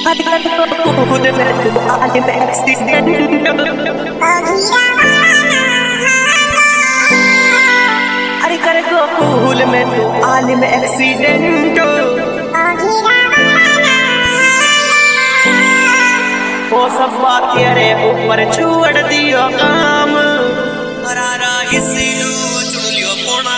खुद में तुम आलिम एक्सीडेंट। अरे कर गो फूल में तू आलिम एक्सीडेंट। वो सब बात तेरे ऊपर छोड़ दियो काम। हरारा इसी लो चुन लियो कोना।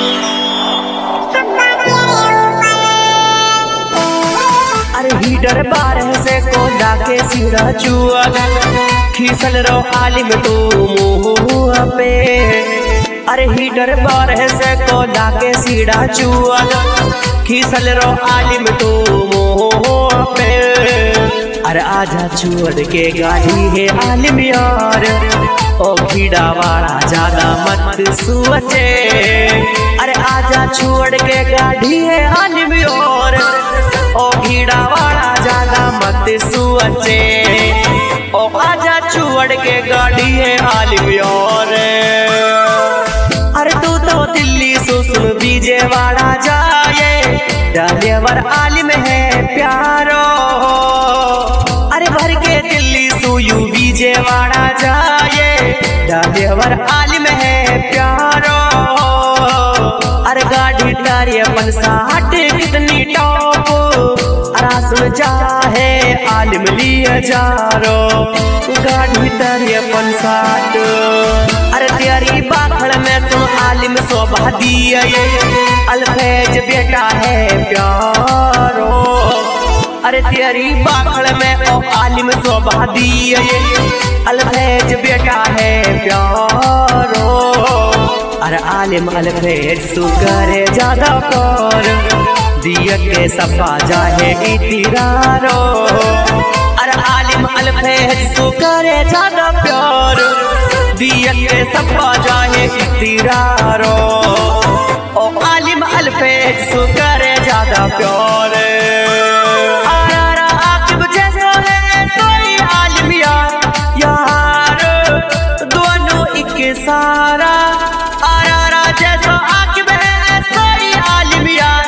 अरे हीटर बारह से को लाके सीधा चुआ खीसल रो आलिम तू मुँह पे। अरे हीटर बारह से को लाके सीधा चुआ खीसल रो आलिम तू मुँह पे। अरे आजा छोड़ के गाड़ी है आलिम यार, ओ खीड़ा वाला ज्यादा मत सोचे। अरे आजा छोड़ के गाड़ी है आलिम यार, ओ खीड़ा वाला ज्यादा मत सोचे। ओ आजा छोड़ के गाड़ी है आलिम यार। अरे तू तो दिल्ली से सुन विजयवाड़ा जाए, डालेवर आलिम है प्यारो। अरे भर के दिल्ली सुयू विजयवाड़ा जाए, डालेवर आलिम है प्यारो। अरे गाड़ी तारी अपन साठ कितनी टॉप, अरासुन जा है आलिम लिए जारो। गाड़ी तारी अपन साठ। अरे तेरी बाखड़ में तुम आलिम शोभा दिया, अल्फेज बेटा है प्यारो। अरे तेरी बाखड़ में ओ आलिम शोभा दिया, अल्फेज बेटा है प्यारो। अरे आलिम अल्फेज सुकरे ज्यादा कर दिया के सफा जाहे इतिरारो। अरे आलिम अल्फेज सुकरे ज्यादा प्यार दिया के सफा जाहे इतिरारो। ओ आलिम अल्फेज सुकरे ज्यादा प्यार। सारा आरा जैसा आकिब है सोई आलिम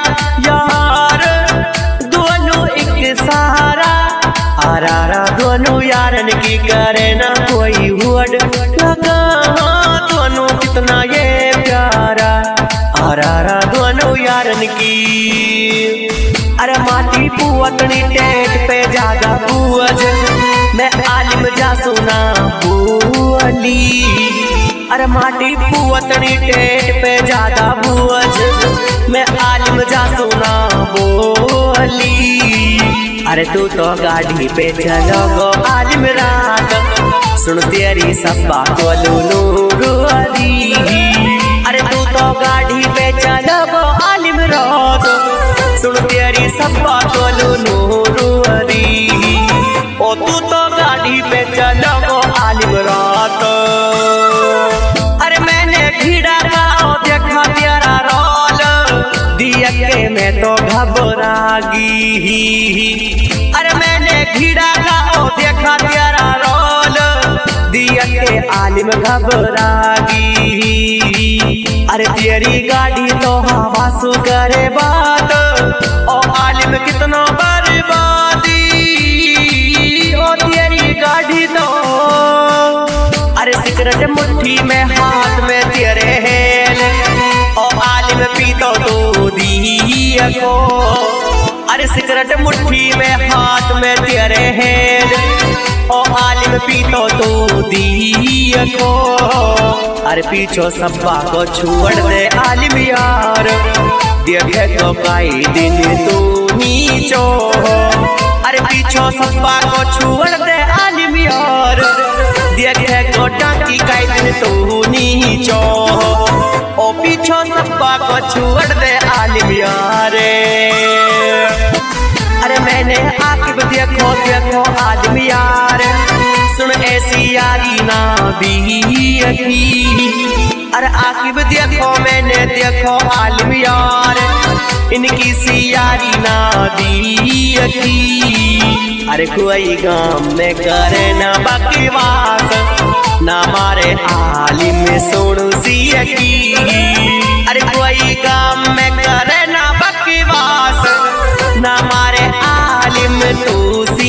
यार, दोनों एक सहारा। आरा दोनों यारन की करे ना कोई हुड लगा, दोनों कितना ये प्यारा। आरा दोनों यारन की। अरे माटी पुअतनी टेट पे जागा बुअज, मैं आलिम जा सुना बुअली। अरे माटी पुअतनी टेट पे ज्यादा बुअज, मैं आलिम जा सुना बोली। अरे तू तो गाड़ी पे चलो गो आलिम रात, सुन तेरी सब्बा को लूलूरी। अरे तू तो गाड़ी पे चलो गो आलिम रात, सुन तेरी सब्बा को लूलूरी। ओ तू तो गाड़ी पे चलो गो आलिम रात। अरे मैंने खीड़ा का देखा तेरा रोल, दिया के मैं तो घबरागी। अरे मैंने खीड़ा का देखा तेरा रोल, दिया के आलिम घबरागी। अरे तेरी गाड़ी तो हवा सु करे बात, ओ आलिम कितना बर्बादी। ओ तेरी गाड़ी तो अरे सिगरेट मुट्ठी में हाथ में तेरे हेल, ओ आलिम पीतो तो दिया को। अरे सिगरेट मुट्ठी में हाथ में तेरे हेल, ओ आलिम पीतो तो दिया को। अरे पीछो सब्बा को छोड़ दे आलिम यार, देखे तो कई दिन तू नीचो। अरे पीछो सब्बा को छोड़ दे आलिम यार, देखे को टाकी कई दिन तू नीचो। ओ पीछो सब्बा को छोड़ दे आलिम यार। अरे मैंने आकिब देखो देखो आलिम यार, सुन ऐसी यारी ना भी। अरे आकिब देखो मैंने देखो आलिम यार, इनकी सी यारी ना दी। अरे कोई गाँव में करे ना बकवास, ना मारे आलिम सुन सी की। अरे कोई गाँव में करे ना बकवास, ना मारे आलिम तू सी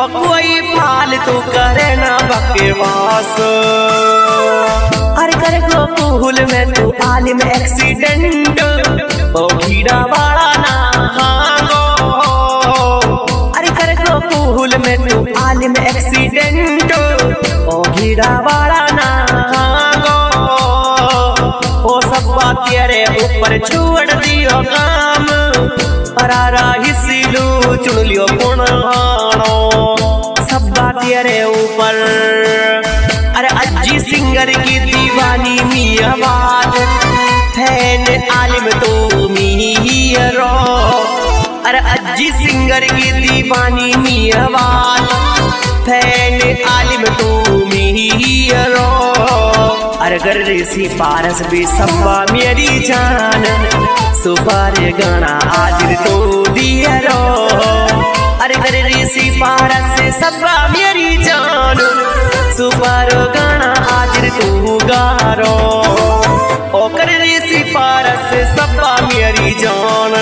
और कोई फालतू करे ना बकवास। अरे करे गोकुल में तू आलिम एक्सीडेंट ओ खीरा वाला ना हांगो। अरे करे गोकुल में तू आलिम एक्सीडेंट ओ खीरा वाला ना हांगो। ओ सब बात तेरे ऊपर छोड़ दियो काम, अरारा हिस्सीलू चुन लियो पुणानो सब बात तेरे ऊपर। अरे अज्जी सिंगर की दीवानी मियावाद फैन आलिम तो मीरो। अरे अज्जी सिंगर की दीवानी मियावाद फैन आलिम तो मीरो। अरे गर्रेसी पारस भी सब्बा मेरी जान सुपार गाना आजिर तो दियरो। अरे गर्रेसी पारस सब्बा मेरी जान सुपार गाना आजिर तू गारो। ओ गर्रेसी पारस सब्बा मेरी जान।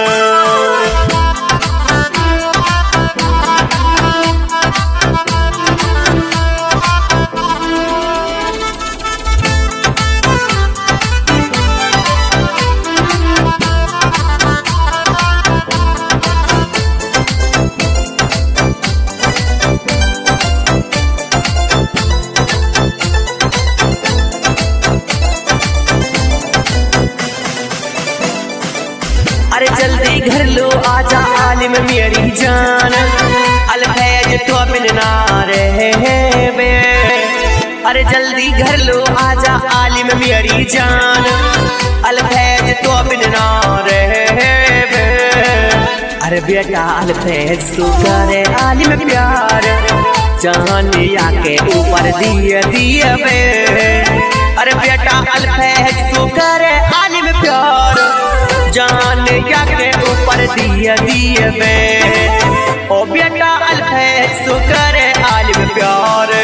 अरे जल्दी घर लो आजा आलिम मेरी जान, अलफैज तो बिन ना रहे बे। अरे जल्दी घर लो आजा आलिम मेरी जान, अलफैज तो बिन ना रहे बे। अरे बेटा अलफैज तू करे आलिम प्यार, जान आके ऊपर दिए दिए बे। अरे बेटा अलफैज तू करे आलिम प्यार, जान के ऊपर दिए दिए बे। ओ बेटा अलफैज तू करे आलिम प्यार।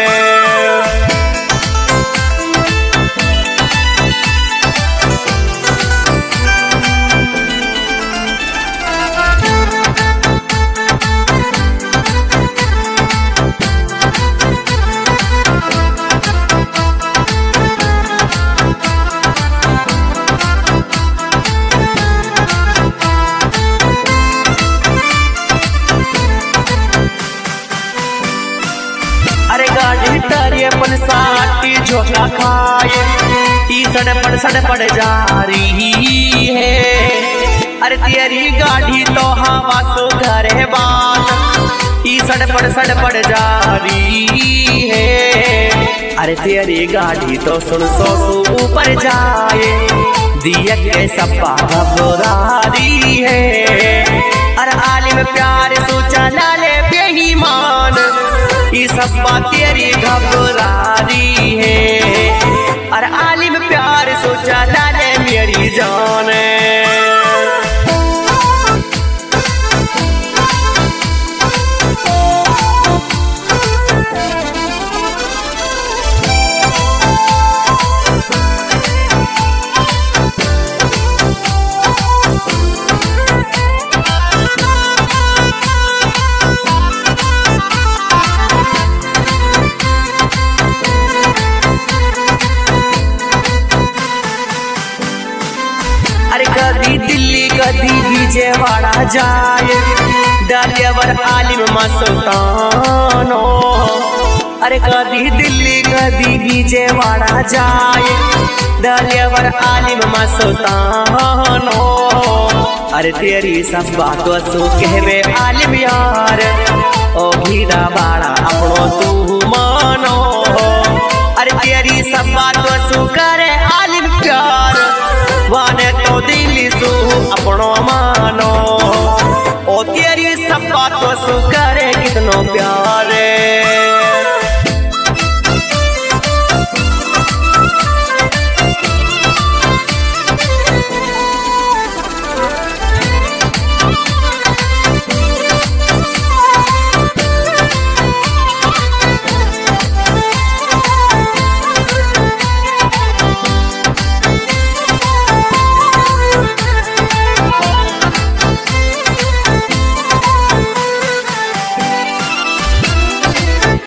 अरे गाड़ी तारी अपन साथी झोला खाए टी सड़पड़ जा रही है। अरे तेरी गाड़ी तो हवा सो घरे बात टी सड़पड़ जा रही है। अरे तेरी गाड़ी तो सुन सो ऊपर जाए दिया के सपा घबरा रही है। अरे आलिम प्यार सोचा लाले बेईमान ये सब बात तेरी घबरा रही है। और आलिम प्यार सोचा लाले मेरी जान। अरे कदी दिल्ली कदी विजयवाड़ा जाए डालियावर आलिम मस्तानो। अरे कदी दिल्ली कदी विजयवाड़ा जाए डालियावर आलिम मस्तानो। अरे तेरी सब बातों सो कहवे आलिम यार, ओ भीड़ा बाड़ा अपनो तू मानो। अरे तेरी सब बातों सो करे आलिम प्यार, वाने तो दिली सू अपनो मानो। ओ तेरी सब बातों सू करे कितनो प्यार।